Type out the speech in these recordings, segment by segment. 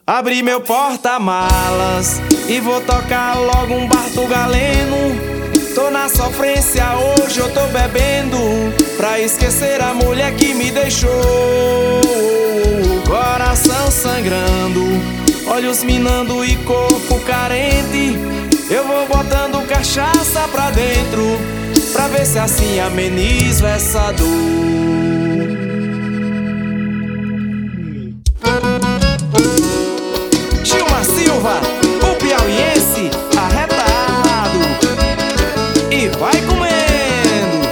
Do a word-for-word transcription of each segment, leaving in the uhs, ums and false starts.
Abri meu porta-malas e vou tocar logo um Barto Galeno. Tô na sofrência, hoje eu tô bebendo pra esquecer a mulher que me deixou. Coração sangrando, olhos minando e corpo carente. Eu vou botando cachaça pra dentro pra ver se assim amenizo essa dor. Silva, o piauiense arretado, e vai comendo.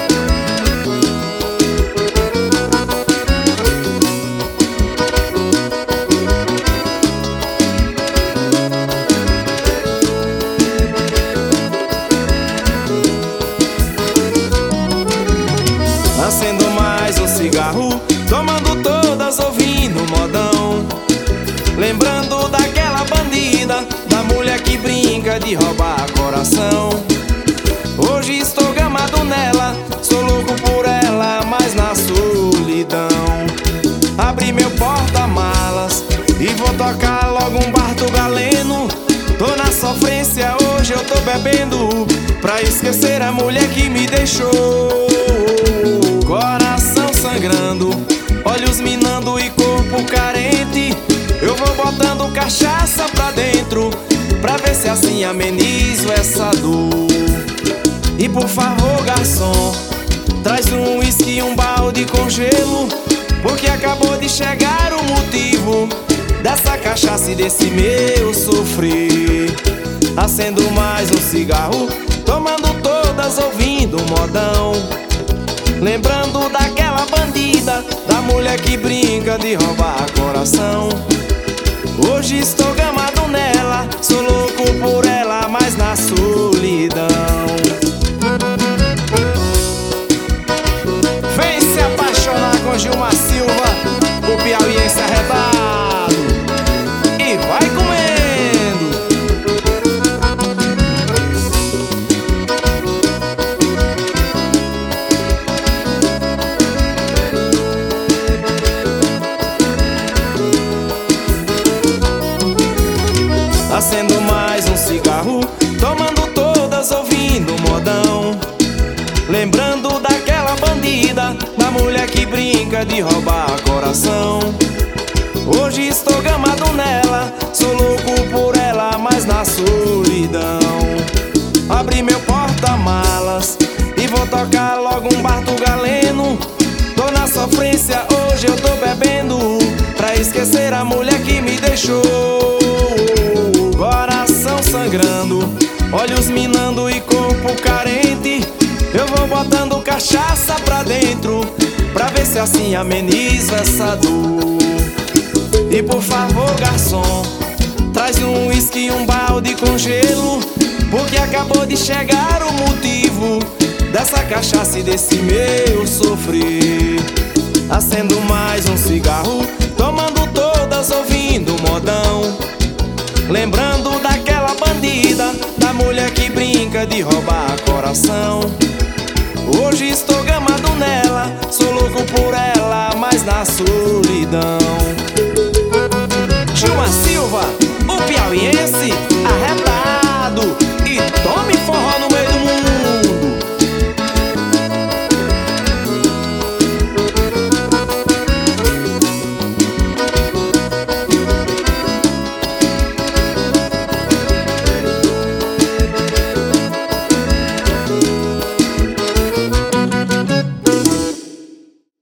Acendo mais um cigarro, tomando todas, ouvindo modão, lembrando daquela bandida, da mulher que brinca de roubar coração. Hoje estou gamado nela, sou louco por ela, mas na solidão. Abri meu porta-malas e vou tocar logo um Barto Galeno. Tô na sofrência, hoje eu tô bebendo pra esquecer a mulher que me deixou. Coração sangrando, olhos minando e corpo carente. Eu vou botando cachaça pra dentro pra ver se assim amenizo essa dor. E por favor, garçom, traz um uísque e um balde com gelo, porque acabou de chegar o motivo dessa cachaça e desse meu sofrer. Acendo mais um cigarro, tomando todas, ouvindo modão, lembrando daquela bandida, da mulher que brinca de roubar coração. Hoje estou gamado nela, sou louco por ela, mas na solidão. Vem se apaixonar com Gilmar Silva, o piauiense arretado, e vai comendo. Acendo mais um cigarro, tomando todas, ouvindo modão, lembrando daquela bandida, da mulher que brinca de roubar coração. Hoje estou gamado nela, sou louco por ela, mas na solidão. Abri meu porta-malas e vou tocar logo um Barto Galeno. Tô na sofrência, hoje eu tô bebendo pra esquecer a mulher que me deixou. Coração sangrando, olhos minando e corpo carente. Eu vou botando cachaça pra dentro pra ver se assim amenizo essa dor. E por favor, garçom, traz um uísque e um balde com gelo, porque acabou de chegar o motivo dessa cachaça e desse meu sofrer. Acendo mais um cigarro, tomando todas, ouvindo modão, lembrando daquela bandida, da mulher que brinca de roubar coração. Hoje estou gamado nela, sou louco por ela, mas na solidão. Gilmar Silva, o piauiense